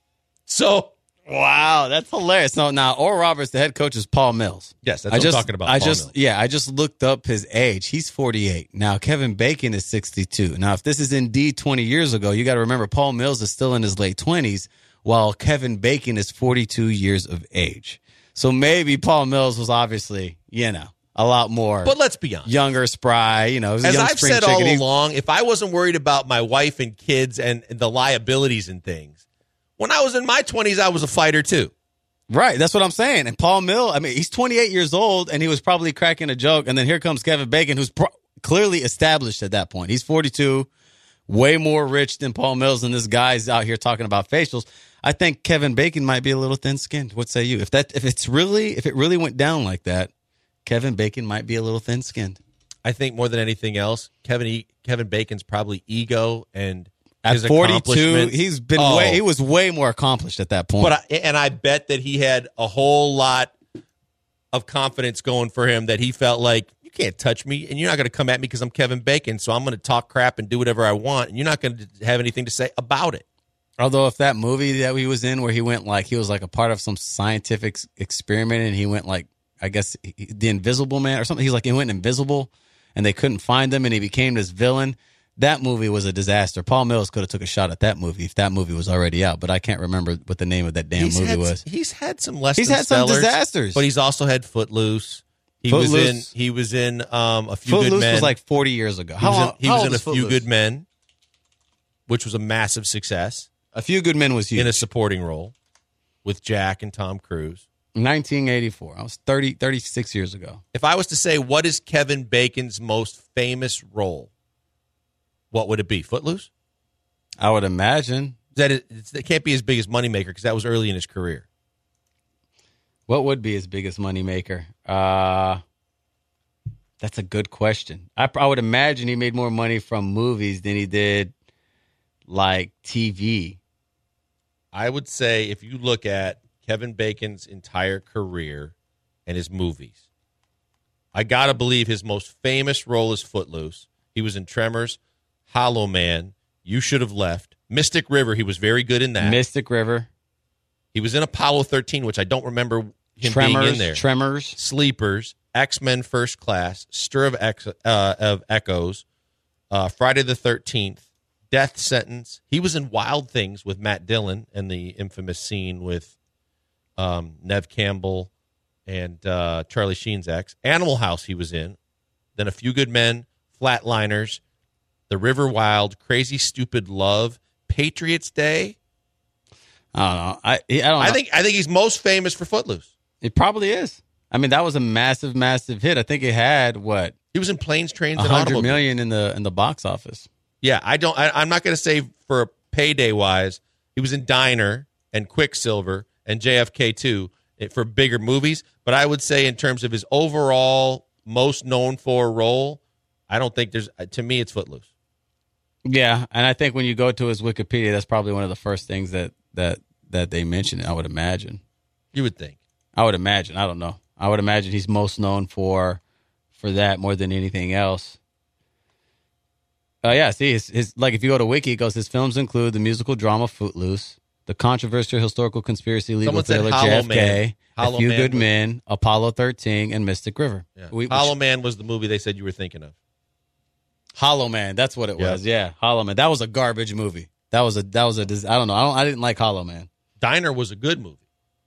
So, wow, that's hilarious. So now, Oral Roberts, the head coach, is Paul Mills. Yes, that's I what just, I'm talking about. I Paul just, Mills. yeah, I just looked up his age. He's forty-eight now. Kevin Bacon is sixty-two. Now, if this is indeed twenty years ago, you got to remember Paul Mills is still in his late twenties, while Kevin Bacon is forty-two years of age. So maybe Paul Mills was obviously, you know, a lot more. But let's be honest. Younger, spry, you know. He was a As young I've spring said chicken. all He- along, if I wasn't worried about my wife and kids and, and the liabilities and things, when I was in my twenties, I was a fighter too. Right, that's what I'm saying. And Paul Mill, I mean, he's twenty-eight years old, and he was probably cracking a joke. And then here comes Kevin Bacon, who's pro- clearly established at that point. He's forty-two, way more rich than Paul Mills, and this guy's out here talking about facials. I think Kevin Bacon might be a little thin-skinned. What say you? If that, if it's really, if it really went down like that, Kevin Bacon might be a little thin-skinned. I think more than anything else, Kevin e- Kevin Bacon's probably ego and At his forty-two, accomplishments. he's been Oh. way, he was way more accomplished at that point. But I, and I bet that he had a whole lot of confidence going for him, that he felt like, you can't touch me, and you're not going to come at me because I'm Kevin Bacon, so I'm going to talk crap and do whatever I want, and you're not going to have anything to say about it. Although if that movie that he was in where he went like, he was like a part of some scientific s- experiment and he went like, I guess he- the Invisible Man or something. He's like, he went invisible and they couldn't find him and he became this villain. That movie was a disaster. Paul Mills could have took a shot at that movie if that movie was already out, but I can't remember what the name of that damn He's movie had, was. He's had some less He's than had some stellars, disasters. but he's also had Footloose. He was Footloose. in. He was in um, a few good Footloose men. was like forty years ago. he How was in, long- he how was old in a is few Footloose? good men, which was a massive success A Few Good Men was huge. in a supporting role with Jack and Tom Cruise. nineteen eighty-four. I was thirty, thirty-six years ago. If I was to say what is Kevin Bacon's most famous role, what would it be? Footloose? I would imagine. That it, it's, it can't be his biggest moneymaker because that was early in his career. What would be his biggest moneymaker? Uh, that's a good question. I, I would imagine he made more money from movies than he did like T V. I would say if you look at Kevin Bacon's entire career and his movies, I got to believe his most famous role is Footloose. He was in Tremors, Hollow Man, You Should Have Left, Mystic River. He was very good in that. Mystic River, He was in Apollo thirteen, which I don't remember him Tremors, being in there. Tremors. Sleepers, X-Men First Class, Stir of, Ex- uh, of Echoes, uh, Friday the thirteenth, Death Sentence. He was in Wild Things with Matt Dillon and the infamous scene with um, Nev Campbell, and uh, Charlie Sheen's ex. Animal House he was in. Then A Few Good Men, Flatliners, The River Wild, Crazy Stupid Love, Patriots Day. I don't know. I, I don't know. I think I think he's most famous for Footloose. It probably is. I mean, that was a massive, massive hit. I think it had, what? He was in Planes, Trains, and one hundred Automobiles. million in the in the box office. Yeah, I don't. I, I'm not going to say for payday wise. He was in Diner and Quicksilver and J F K two for bigger movies. But I would say in terms of his overall most known for role, I don't think there's. To me, it's Footloose. Yeah, and I think when you go to his Wikipedia, that's probably one of the first things that that that they mention. I would imagine. You would think. I would imagine. I don't know. I would imagine he's most known for for that more than anything else. Uh, yeah, see, his, his like if you go to Wiki, it goes, his films include the musical drama Footloose, the controversial historical conspiracy legal Someone said thriller Hollow J F K, Man. A Hollow Few Man Good was- Men, Apollo thirteen, and Mystic River. Yeah. We- we Hollow sh- Man was the movie they said you were thinking of. Hollow Man, that's what it Yeah. was. Yeah, Hollow Man. That was a garbage movie. That was a that was a dis- I don't know. I don't I didn't like Hollow Man. Diner was a good movie.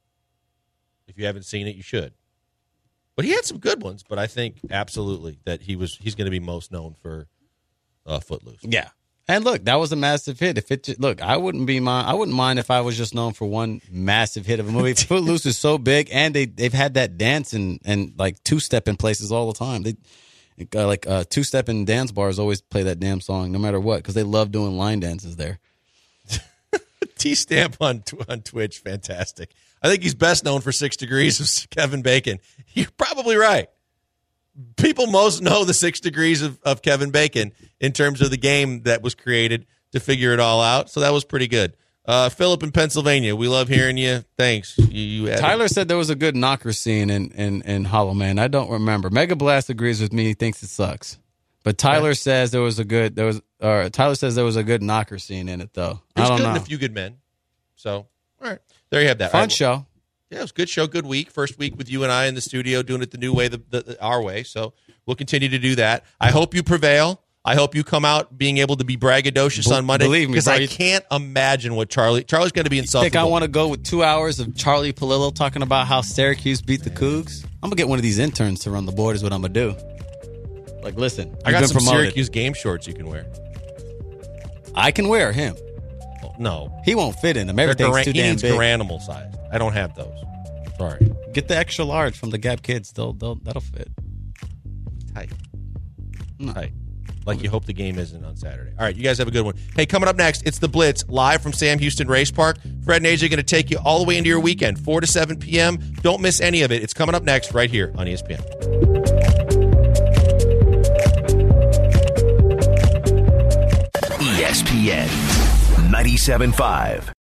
If you haven't seen it, you should. But he had some good ones. But I think absolutely that he was he's going to be most known for uh, Footloose. Yeah. And look, that was a massive hit. If it just, look, I wouldn't be mind. I wouldn't mind if I was just known for one massive hit of a movie. Footloose is so big, and they they've had that dance and and like two step in places all the time. They uh, like uh, two step in dance bars always play that damn song no matter what because they love doing line dances there. T-Stamp on tw- on Twitch, fantastic. I think he's best known for Six Degrees of Kevin Bacon. You're probably right. People most know the Six Degrees of, of Kevin Bacon in terms of the game that was created to figure it all out. So that was pretty good. Uh, Philip in Pennsylvania, we love hearing you. Thanks. You, you added- Tyler said there was a good knocker scene in, in, in Hollow Man. I don't remember. Mega Blast agrees with me. He thinks it sucks. But Tyler Yeah. says there was a good there was or Tyler says there was a good knocker scene in it though. It was I don't good know. in A Few Good Men. So, all right. There you have that. Fun All right. show. Yeah, it was a good show, good week. First week with you and I in the studio doing it the new way, the, the, the our way. So we'll continue to do that. I hope you prevail. I hope you come out being able to be braggadocious Be- on Monday. believe me, because bro, I you- can't imagine what Charlie Charlie's going to be Think insufferable. I want to go with two hours of Charlie Palillo talking about how Syracuse beat the Cougs? I'm gonna get one of these interns to run the board. Is what I'm gonna do. Like, listen, I you've got been some promoted. Syracuse game shorts you can wear. I can wear him. Oh, no, He won't fit in them. They're Everything's Gar- too he damn needs big. Garanimal size. I don't have those. Sorry. Get the extra large from the Gap Kids. They'll, they'll that'll fit. Tight. No. Tight. Like you hope the game isn't on Saturday. All right, you guys have a good one. Hey, coming up next, it's The Blitz, live from Sam Houston Race Park. Fred and A J are going to take you all the way into your weekend, four to seven p.m. Don't miss any of it. It's coming up next right here on E S P N. E S P N ninety-seven point five.